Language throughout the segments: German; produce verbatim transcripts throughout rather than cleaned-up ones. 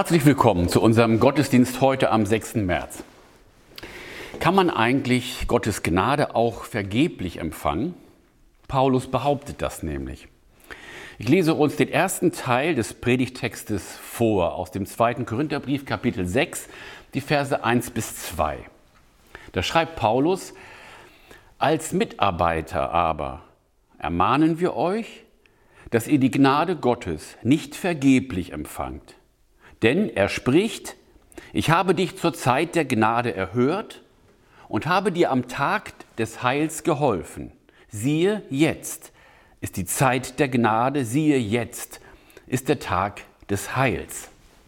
Herzlich willkommen zu unserem Gottesdienst heute am sechsten März. Kann man eigentlich Gottes Gnade auch vergeblich empfangen? Paulus behauptet das nämlich. Ich lese uns den ersten Teil des Predigttextes vor, aus dem zweiten Korintherbrief, Kapitel sechs, die Verse eins bis zwei. Da schreibt Paulus: Als Mitarbeiter aber ermahnen wir euch, dass ihr die Gnade Gottes nicht vergeblich empfangt. Denn er spricht: Ich habe dich zur Zeit der Gnade erhört und habe dir am Tag des Heils geholfen. Siehe, jetzt ist die Zeit der Gnade, siehe, jetzt ist der Tag des Heils.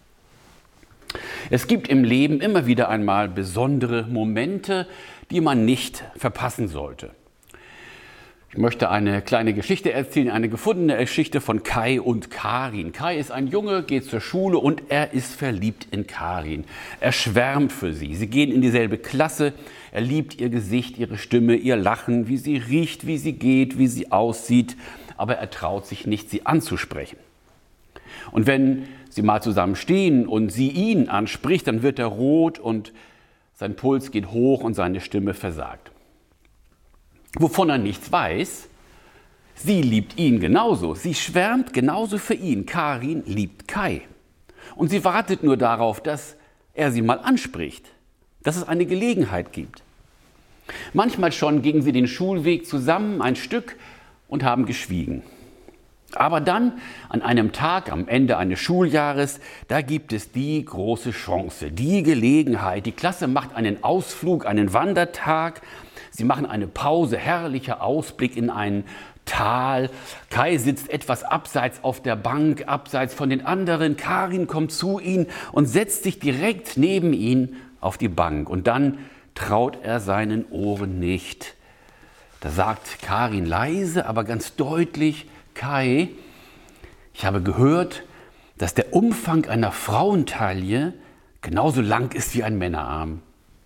Es gibt im Leben immer wieder einmal besondere Momente, die man nicht verpassen sollte. Ich möchte eine kleine Geschichte erzählen, eine gefundene Geschichte von Kai und Karin. Kai ist ein Junge, geht zur Schule und er ist verliebt in Karin. Er schwärmt für sie. Sie gehen in dieselbe Klasse. Er liebt ihr Gesicht, ihre Stimme, ihr Lachen, wie sie riecht, wie sie geht, wie sie aussieht. Aber er traut sich nicht, sie anzusprechen. Und wenn sie mal zusammen stehen und sie ihn anspricht, dann wird er rot und sein Puls geht hoch und seine Stimme versagt. Wovon er nichts weiß: Sie liebt ihn genauso. Sie schwärmt genauso für ihn. Karin liebt Kai. Und sie wartet nur darauf, dass er sie mal anspricht, dass es eine Gelegenheit gibt. Manchmal schon gingen sie den Schulweg zusammen ein Stück und haben geschwiegen. Aber dann, an einem Tag am Ende eines Schuljahres, da gibt es die große Chance, die Gelegenheit. Die Klasse macht einen Ausflug, einen Wandertag. Sie machen eine Pause, herrlicher Ausblick in ein Tal. Kai sitzt etwas abseits auf der Bank, abseits von den anderen. Karin kommt zu ihm und setzt sich direkt neben ihn auf die Bank. Und dann traut er seinen Ohren nicht. Da sagt Karin leise, aber ganz deutlich: Kai, ich habe gehört, dass der Umfang einer Frauentaille genauso lang ist wie ein Männerarm.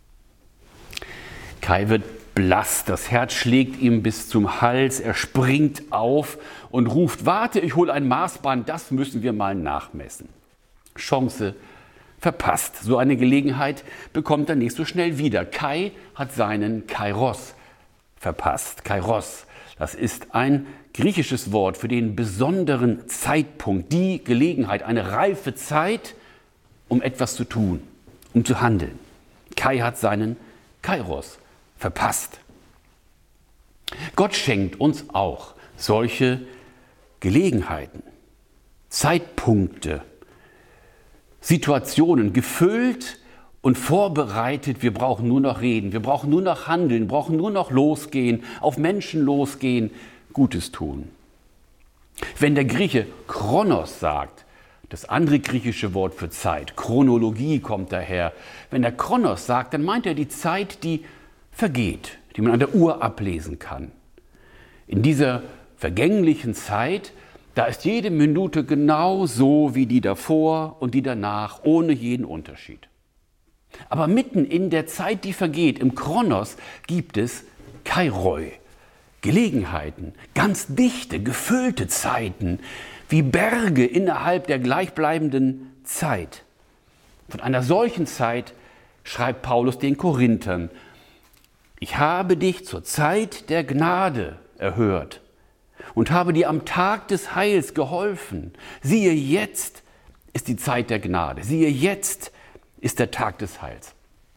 Kai wird blass, das Herz schlägt ihm bis zum Hals, er springt auf und ruft: Warte, ich hole ein Maßband, das müssen wir mal nachmessen. Chance verpasst. So eine Gelegenheit bekommt er nicht so schnell wieder. Kai hat seinen Kairos verpasst. Kairos, das ist ein griechisches Wort für den besonderen Zeitpunkt, die Gelegenheit, eine reife Zeit, um etwas zu tun, um zu handeln. Kai hat seinen Kairos verpasst. Gott schenkt uns auch solche Gelegenheiten, Zeitpunkte, Situationen, gefüllt und vorbereitet. Wir brauchen nur noch reden, wir brauchen nur noch handeln, brauchen nur noch losgehen, auf Menschen losgehen, Gutes tun. Wenn der Grieche Chronos sagt, das andere griechische Wort für Zeit, Chronologie kommt daher. Wenn er Chronos sagt, dann meint er die Zeit, die vergeht, die man an der Uhr ablesen kann. In dieser vergänglichen Zeit, da ist jede Minute genau so wie die davor und die danach, ohne jeden Unterschied. Aber mitten in der Zeit, die vergeht, im Chronos, gibt es Kairoi, Gelegenheiten, ganz dichte, gefüllte Zeiten, wie Berge innerhalb der gleichbleibenden Zeit. Von einer solchen Zeit schreibt Paulus den Korinthern: Ich habe dich zur Zeit der Gnade erhört und habe dir am Tag des Heils geholfen. Siehe, jetzt ist die Zeit der Gnade. Siehe, jetzt ist der Tag des Heils.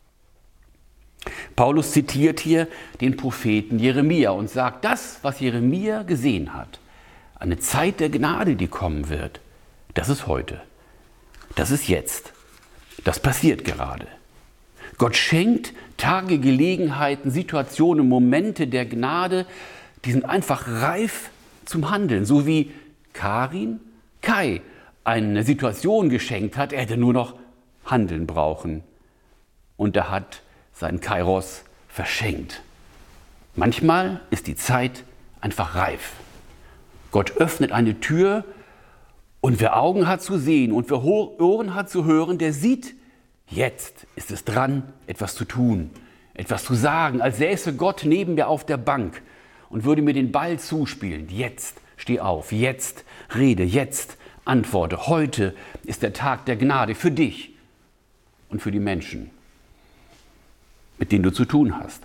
Paulus zitiert hier den Propheten Jeremia und sagt, das, was Jeremia gesehen hat, eine Zeit der Gnade, die kommen wird, das ist heute, das ist jetzt, das passiert gerade. Gott schenkt Tage, Gelegenheiten, Situationen, Momente der Gnade, die sind einfach reif zum Handeln. So wie Karin Kai eine Situation geschenkt hat, er hätte nur noch handeln brauchen. Und er hat seinen Kairos verschenkt. Manchmal ist die Zeit einfach reif. Gott öffnet eine Tür und wer Augen hat zu sehen und wer Ohren hat zu hören, der sieht, jetzt ist es dran, etwas zu tun, etwas zu sagen, als säße Gott neben mir auf der Bank und würde mir den Ball zuspielen. Jetzt steh auf, jetzt rede, jetzt Antworte, heute ist der Tag der Gnade für dich und für die Menschen, mit denen du zu tun hast.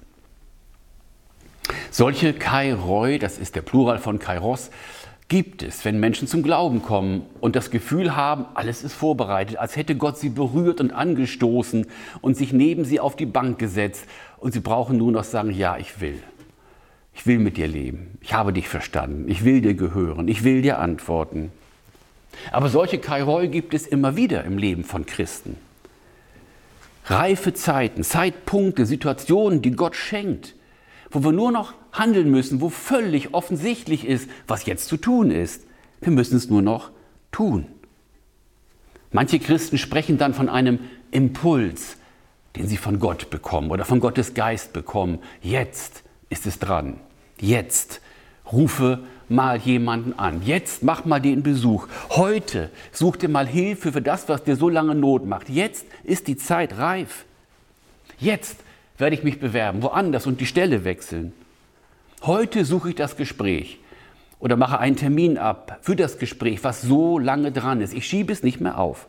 Solche Kairoi, das ist der Plural von Kairos, gibt es, wenn Menschen zum Glauben kommen und das Gefühl haben, alles ist vorbereitet, als hätte Gott sie berührt und angestoßen und sich neben sie auf die Bank gesetzt und sie brauchen nur noch sagen, ja, ich will. Ich will mit dir leben. Ich habe dich verstanden. Ich will dir gehören. Ich will dir antworten. Aber solche Kairoi gibt es immer wieder im Leben von Christen. Reife Zeiten, Zeitpunkte, Situationen, die Gott schenkt, wo wir nur noch handeln müssen, wo völlig offensichtlich ist, was jetzt zu tun ist. Wir müssen es nur noch tun. Manche Christen sprechen dann von einem Impuls, den sie von Gott bekommen oder von Gottes Geist bekommen. Jetzt ist es dran. Jetzt rufe mal jemanden an. Jetzt mach mal den Besuch. Heute such dir mal Hilfe für das, was dir so lange Not macht. Jetzt ist die Zeit reif. Jetzt werde ich mich bewerben, woanders und die Stelle wechseln. Heute suche ich das Gespräch oder mache einen Termin ab für das Gespräch, was so lange dran ist. Ich schiebe es nicht mehr auf.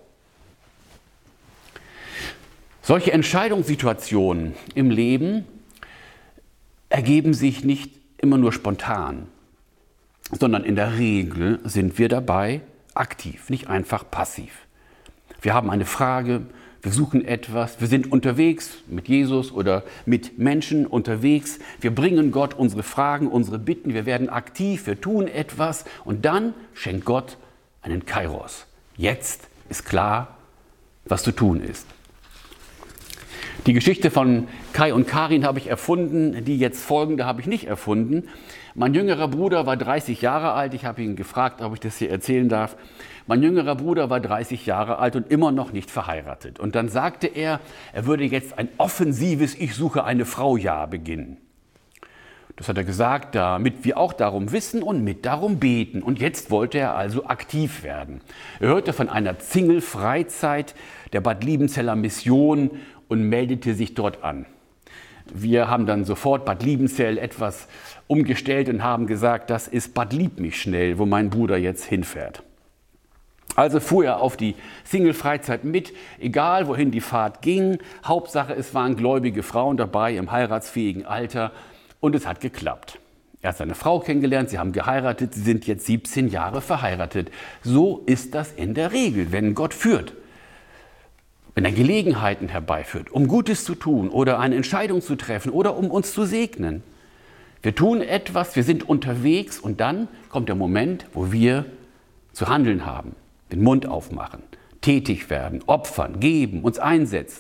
Solche Entscheidungssituationen im Leben ergeben sich nicht immer nur spontan, sondern in der Regel sind wir dabei aktiv, nicht einfach passiv. Wir haben eine Frage, wir suchen etwas, wir sind unterwegs mit Jesus oder mit Menschen unterwegs. Wir bringen Gott unsere Fragen, unsere Bitten, wir werden aktiv, wir tun etwas und dann schenkt Gott einen Kairos. Jetzt ist klar, was zu tun ist. Die Geschichte von Kai und Karin habe ich erfunden, die jetzt folgende habe ich nicht erfunden. Mein jüngerer Bruder war dreißig Jahre alt, ich habe ihn gefragt, ob ich das hier erzählen darf. Mein jüngerer Bruder war dreißig Jahre alt und immer noch nicht verheiratet. Und dann sagte er, er würde jetzt ein offensives Ich suche eine Frau-Jahr beginnen. Das hat er gesagt, damit wir auch darum wissen und mit darum beten. Und jetzt wollte er also aktiv werden. Er hörte von einer Single-Freizeit der Bad Liebenzeller Mission und meldete sich dort an. Wir haben dann sofort Bad Liebenzell etwas umgestellt und haben gesagt, das ist Bad Liebmichschnell, wo mein Bruder jetzt hinfährt. Also fuhr er auf die Single-Freizeit mit, egal wohin die Fahrt ging. Hauptsache, es waren gläubige Frauen dabei im heiratsfähigen Alter und es hat geklappt. Er hat seine Frau kennengelernt, sie haben geheiratet, sie sind jetzt siebzehn Jahre verheiratet. So ist das in der Regel, wenn Gott führt. Wenn er Gelegenheiten herbeiführt, um Gutes zu tun oder eine Entscheidung zu treffen oder um uns zu segnen. Wir tun etwas, wir sind unterwegs und dann kommt der Moment, wo wir zu handeln haben, den Mund aufmachen, tätig werden, opfern, geben, uns einsetzen.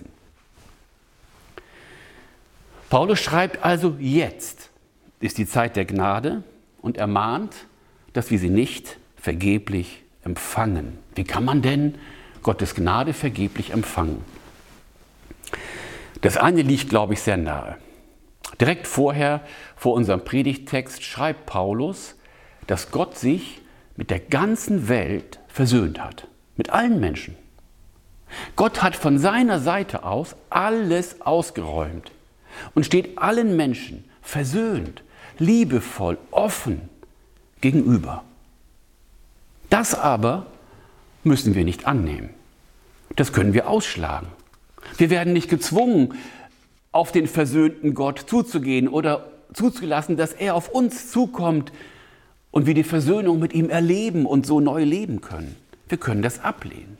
Paulus schreibt also, jetzt ist die Zeit der Gnade und ermahnt, dass wir sie nicht vergeblich empfangen. Wie kann man denn Gottes Gnade vergeblich empfangen? Das eine liegt, glaube ich, sehr nahe. Direkt vorher, vor unserem Predigttext, schreibt Paulus, dass Gott sich mit der ganzen Welt versöhnt hat. Mit allen Menschen. Gott hat von seiner Seite aus alles ausgeräumt und steht allen Menschen versöhnt, liebevoll, offen gegenüber. Das aber müssen wir nicht annehmen. Das können wir ausschlagen. Wir werden nicht gezwungen, auf den versöhnten Gott zuzugehen oder zuzulassen, dass er auf uns zukommt und wir die Versöhnung mit ihm erleben und so neu leben können. Wir können das ablehnen.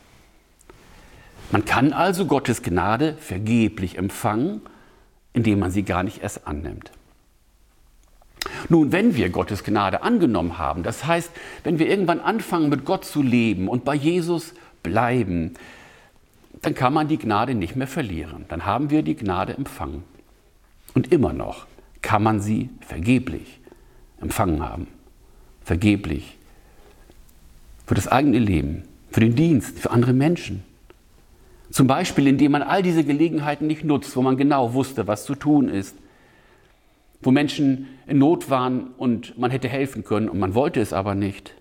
Man kann also Gottes Gnade vergeblich empfangen, indem man sie gar nicht erst annimmt. Nun, wenn wir Gottes Gnade angenommen haben, das heißt, wenn wir irgendwann anfangen, mit Gott zu leben und bei Jesus bleiben, dann kann man die Gnade nicht mehr verlieren. Dann haben wir die Gnade empfangen. Und immer noch kann man sie vergeblich empfangen haben. Vergeblich. Für das eigene Leben, für den Dienst, für andere Menschen. Zum Beispiel, indem man all diese Gelegenheiten nicht nutzt, wo man genau wusste, was zu tun ist. Wo Menschen in Not waren und man hätte helfen können und man wollte es aber nicht.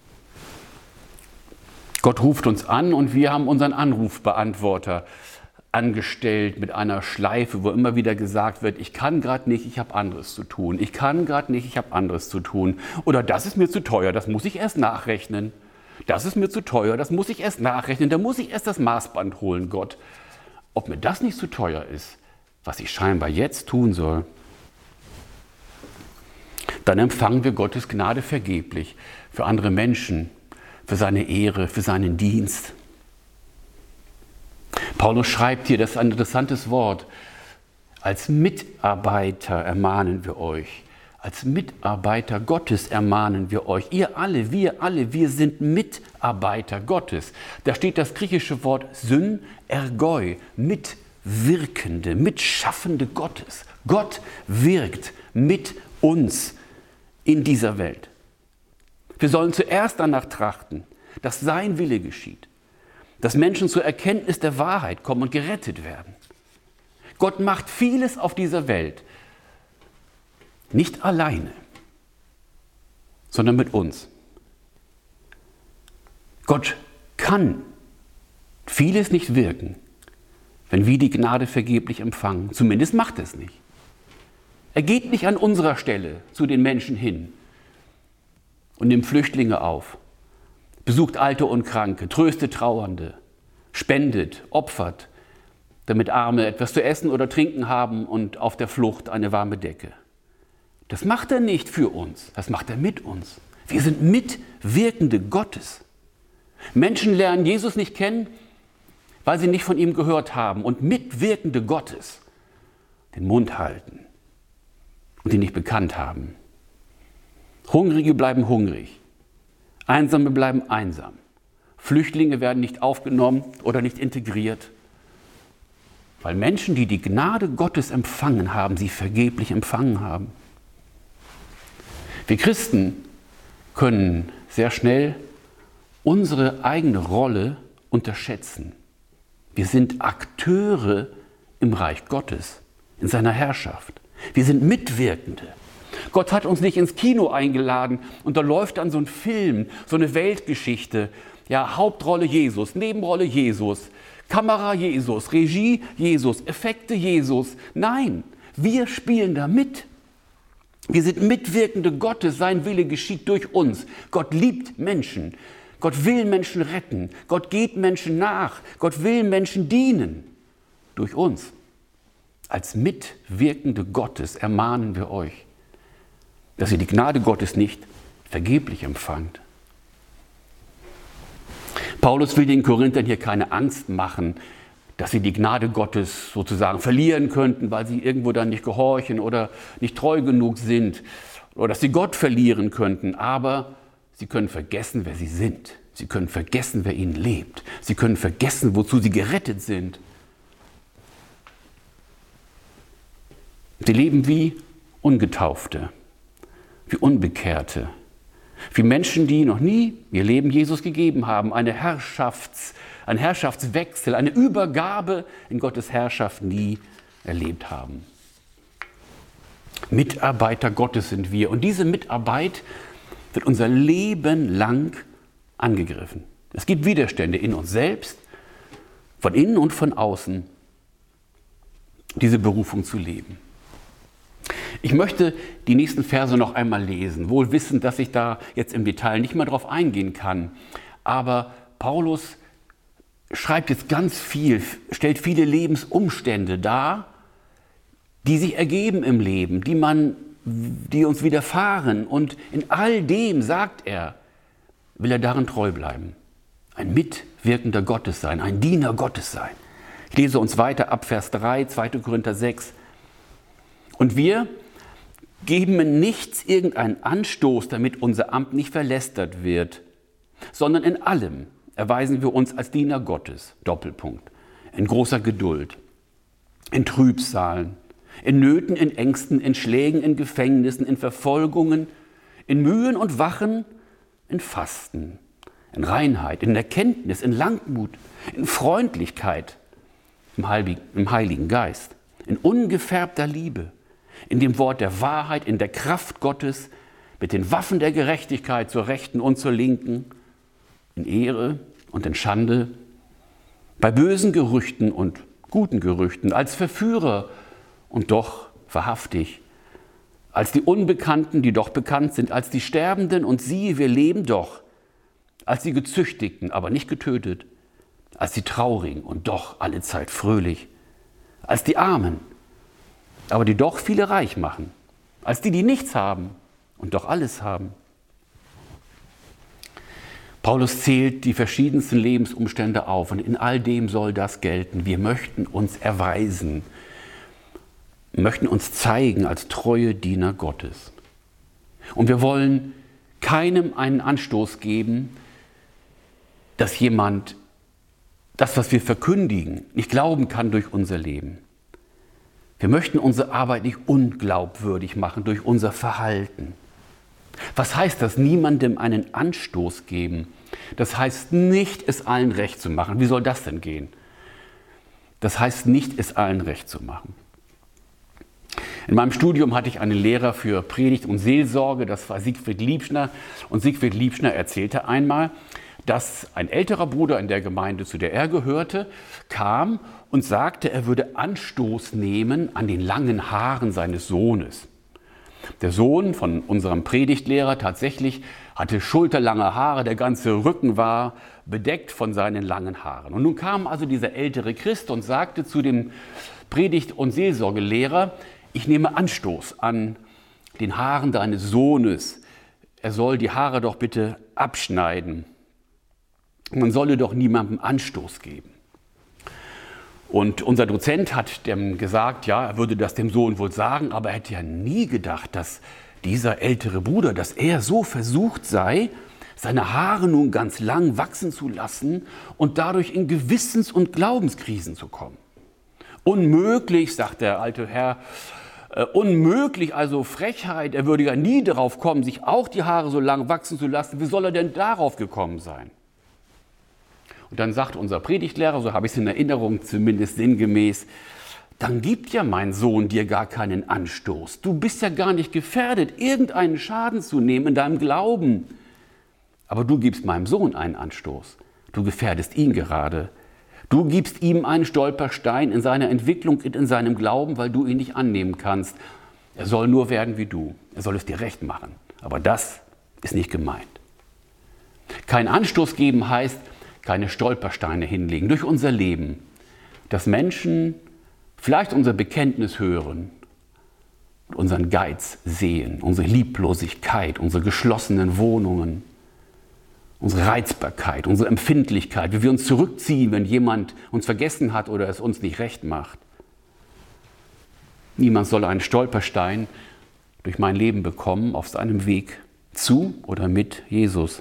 Gott ruft uns an und wir haben unseren Anrufbeantworter angestellt mit einer Schleife, wo immer wieder gesagt wird, ich kann gerade nicht, ich habe anderes zu tun. Ich kann gerade nicht, ich habe anderes zu tun. Oder das ist mir zu teuer, das muss ich erst nachrechnen. Das ist mir zu teuer, das muss ich erst nachrechnen. Da muss ich erst das Maßband holen, Gott. Ob mir das nicht zu teuer ist, was ich scheinbar jetzt tun soll, dann empfangen wir Gottes Gnade vergeblich für andere Menschen, für seine Ehre, für seinen Dienst. Paulus schreibt hier, das ist ein interessantes Wort, als Mitarbeiter ermahnen wir euch, als Mitarbeiter Gottes ermahnen wir euch. Ihr alle, wir alle, wir sind Mitarbeiter Gottes. Da steht das griechische Wort synergoi, Mitwirkende, Mitschaffende Gottes. Gott wirkt mit uns in dieser Welt. Wir sollen zuerst danach trachten, dass sein Wille geschieht, dass Menschen zur Erkenntnis der Wahrheit kommen und gerettet werden. Gott macht vieles auf dieser Welt, nicht alleine, sondern mit uns. Gott kann vieles nicht wirken, wenn wir die Gnade vergeblich empfangen. Zumindest macht es nicht. Er geht nicht an unserer Stelle zu den Menschen hin und nimmt Flüchtlinge auf, besucht Alte und Kranke, tröstet Trauernde, spendet, opfert, damit Arme etwas zu essen oder trinken haben und auf der Flucht eine warme Decke. Das macht er nicht für uns, das macht er mit uns. Wir sind Mitwirkende Gottes. Menschen lernen Jesus nicht kennen, weil sie nicht von ihm gehört haben und Mitwirkende Gottes den Mund halten und ihn nicht bekannt haben. Hungrige bleiben hungrig, Einsame bleiben einsam, Flüchtlinge werden nicht aufgenommen oder nicht integriert, weil Menschen, die die Gnade Gottes empfangen haben, sie vergeblich empfangen haben. Wir Christen können sehr schnell unsere eigene Rolle unterschätzen. Wir sind Akteure im Reich Gottes, in seiner Herrschaft. Wir sind Mitwirkende. Gott hat uns nicht ins Kino eingeladen und da läuft dann so ein Film, so eine Weltgeschichte. Ja, Hauptrolle Jesus, Nebenrolle Jesus, Kamera Jesus, Regie Jesus, Effekte Jesus. Nein, wir spielen da mit. Wir sind Mitwirkende Gottes, sein Wille geschieht durch uns. Gott liebt Menschen. Gott will Menschen retten. Gott geht Menschen nach. Gott will Menschen dienen. Durch uns. Als Mitwirkende Gottes ermahnen wir euch, dass ihr die Gnade Gottes nicht vergeblich empfangt. Paulus will den Korinthern hier keine Angst machen, dass sie die Gnade Gottes sozusagen verlieren könnten, weil sie irgendwo dann nicht gehorchen oder nicht treu genug sind oder dass sie Gott verlieren könnten. Aber sie können vergessen, wer sie sind. Sie können vergessen, wer ihnen lebt. Sie können vergessen, wozu sie gerettet sind. Sie leben wie Ungetaufte, wie Unbekehrte, wie Menschen, die noch nie ihr Leben Jesus gegeben haben, eine Herrschafts, einen Herrschaftswechsel, eine Übergabe in Gottes Herrschaft nie erlebt haben. Mitarbeiter Gottes sind wir und diese Mitarbeit wird unser Leben lang angegriffen. Es gibt Widerstände in uns selbst, von innen und von außen, diese Berufung zu leben. Ich möchte die nächsten Verse noch einmal lesen, wohl wissend, dass ich da jetzt im Detail nicht mehr drauf eingehen kann. Aber Paulus schreibt jetzt ganz viel, stellt viele Lebensumstände dar, die sich ergeben im Leben, die, man, die uns widerfahren. Und in all dem, sagt er, will er darin treu bleiben. Ein Mitwirkender Gottes sein, ein Diener Gottes sein. Ich lese uns weiter ab Vers drei, zweiter Korinther sechs. Und wir geben in nichts irgendeinen Anstoß, damit unser Amt nicht verlästert wird, sondern in allem erweisen wir uns als Diener Gottes, Doppelpunkt, in großer Geduld, in Trübsalen, in Nöten, in Ängsten, in Schlägen, in Gefängnissen, in Verfolgungen, in Mühen und Wachen, in Fasten, in Reinheit, in Erkenntnis, in Langmut, in Freundlichkeit, im Heiligen, im Heiligen Geist, in ungefärbter Liebe, in dem Wort der Wahrheit, in der Kraft Gottes, mit den Waffen der Gerechtigkeit zur Rechten und zur Linken, in Ehre und in Schande, bei bösen Gerüchten und guten Gerüchten, als Verführer und doch wahrhaftig, als die Unbekannten, die doch bekannt sind, als die Sterbenden und siehe, wir leben doch, als die Gezüchtigten, aber nicht getötet, als die Traurigen und doch allezeit fröhlich, als die Armen, aber die doch viele reich machen, als die, die nichts haben und doch alles haben. Paulus zählt die verschiedensten Lebensumstände auf und in all dem soll das gelten. Wir möchten uns erweisen, möchten uns zeigen als treue Diener Gottes. Und wir wollen keinem einen Anstoß geben, dass jemand das, was wir verkündigen, nicht glauben kann durch unser Leben. Wir möchten unsere Arbeit nicht unglaubwürdig machen durch unser Verhalten. Was heißt das? Niemandem einen Anstoß geben. Das heißt nicht, es allen recht zu machen. Wie soll das denn gehen? Das heißt nicht, es allen recht zu machen. In meinem Studium hatte ich einen Lehrer für Predigt und Seelsorge, das war Siegfried Liebschner. Und Siegfried Liebschner erzählte einmal, dass ein älterer Bruder in der Gemeinde, zu der er gehörte, kam und sagte, er würde Anstoß nehmen an den langen Haaren seines Sohnes. Der Sohn von unserem Predigtlehrer tatsächlich hatte schulterlange Haare, der ganze Rücken war bedeckt von seinen langen Haaren. Und nun kam also dieser ältere Christ und sagte zu dem Predigt- und Seelsorgelehrer, ich nehme Anstoß an den Haaren deines Sohnes. Er soll die Haare doch bitte abschneiden. Man solle doch niemandem Anstoß geben. Und unser Dozent hat dem gesagt, ja, er würde das dem Sohn wohl sagen, aber er hätte ja nie gedacht, dass dieser ältere Bruder, dass er so versucht sei, seine Haare nun ganz lang wachsen zu lassen und dadurch in Gewissens- und Glaubenskrisen zu kommen. Unmöglich, sagt der alte Herr, äh, unmöglich, also Frechheit, er würde ja nie darauf kommen, sich auch die Haare so lang wachsen zu lassen. Wie soll er denn darauf gekommen sein? Und dann sagt unser Predigtlehrer, so habe ich es in Erinnerung, zumindest sinngemäß, dann gibt ja mein Sohn dir gar keinen Anstoß. Du bist ja gar nicht gefährdet, irgendeinen Schaden zu nehmen in deinem Glauben. Aber du gibst meinem Sohn einen Anstoß. Du gefährdest ihn gerade. Du gibst ihm einen Stolperstein in seiner Entwicklung und in seinem Glauben, weil du ihn nicht annehmen kannst. Er soll nur werden wie du. Er soll es dir recht machen. Aber das ist nicht gemeint. Kein Anstoß geben heißt, keine Stolpersteine hinlegen durch unser Leben, dass Menschen vielleicht unser Bekenntnis hören und unseren Geiz sehen, unsere Lieblosigkeit, unsere geschlossenen Wohnungen, unsere Reizbarkeit, unsere Empfindlichkeit, wie wir uns zurückziehen, wenn jemand uns vergessen hat oder es uns nicht recht macht. Niemand soll einen Stolperstein durch mein Leben bekommen auf seinem Weg zu oder mit Jesus.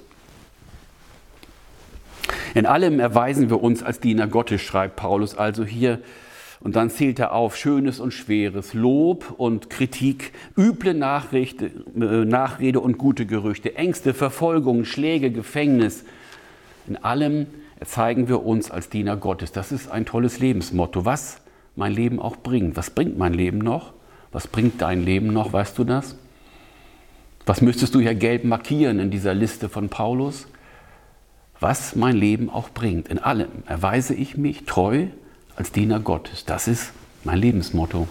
In allem erweisen wir uns als Diener Gottes, schreibt Paulus also hier. Und dann zählt er auf Schönes und Schweres, Lob und Kritik, üble Nachricht, äh, Nachrede und gute Gerüchte, Ängste, Verfolgung, Schläge, Gefängnis. In allem zeigen wir uns als Diener Gottes. Das ist ein tolles Lebensmotto, was mein Leben auch bringt. Was bringt mein Leben noch? Was bringt dein Leben noch, weißt du das? Was müsstest du hier gelb markieren in dieser Liste von Paulus? Was mein Leben auch bringt. In allem erweise ich mich treu als Diener Gottes. Das ist mein Lebensmotto.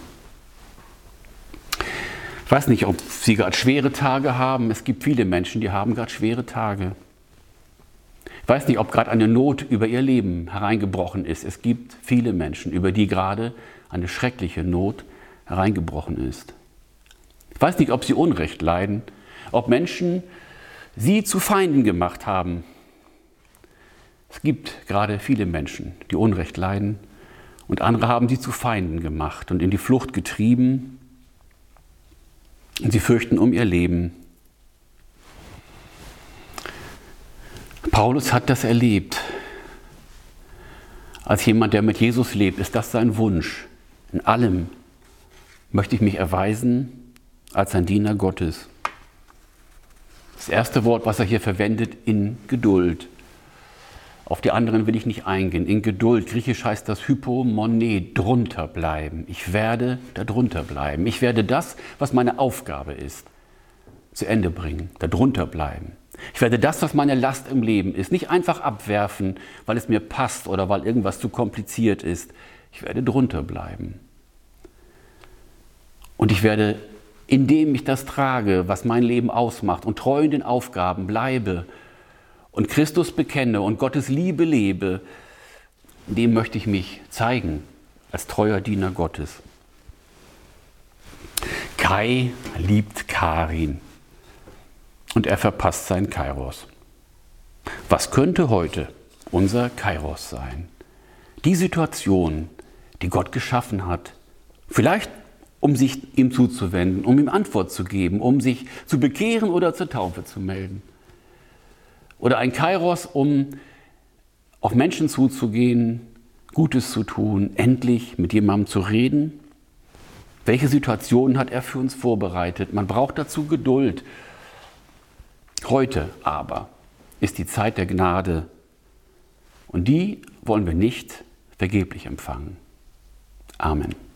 Ich weiß nicht, ob Sie gerade schwere Tage haben. Es gibt viele Menschen, die haben gerade schwere Tage. Ich weiß nicht, ob gerade eine Not über ihr Leben hereingebrochen ist. Es gibt viele Menschen, über die gerade eine schreckliche Not hereingebrochen ist. Ich weiß nicht, ob sie Unrecht leiden, ob Menschen sie zu Feinden gemacht haben. Es gibt gerade viele Menschen, die Unrecht leiden und andere haben sie zu Feinden gemacht und in die Flucht getrieben und sie fürchten um ihr Leben. Paulus hat das erlebt. Als jemand, der mit Jesus lebt, ist das sein Wunsch. In allem möchte ich mich erweisen als ein Diener Gottes. Das erste Wort, was er hier verwendet, in Geduld. Auf die anderen will ich nicht eingehen. In Geduld, griechisch heißt das Hypomone, drunter bleiben. Ich werde da drunter bleiben. Ich werde das, was meine Aufgabe ist, zu Ende bringen, da drunter bleiben. Ich werde das, was meine Last im Leben ist, nicht einfach abwerfen, weil es mir passt oder weil irgendwas zu kompliziert ist. Ich werde drunter bleiben. Und ich werde, indem ich das trage, was mein Leben ausmacht und treu in den Aufgaben bleibe und Christus bekenne und Gottes Liebe lebe, dem möchte ich mich zeigen als treuer Diener Gottes. Kai liebt Karin und er verpasst sein Kairos. Was könnte heute unser Kairos sein? Die Situation, die Gott geschaffen hat, vielleicht um sich ihm zuzuwenden, um ihm Antwort zu geben, um sich zu bekehren oder zur Taufe zu melden. Oder ein Kairos, um auf Menschen zuzugehen, Gutes zu tun, endlich mit jemandem zu reden. Welche Situationen hat er für uns vorbereitet? Man braucht dazu Geduld. Heute aber ist die Zeit der Gnade und die wollen wir nicht vergeblich empfangen. Amen.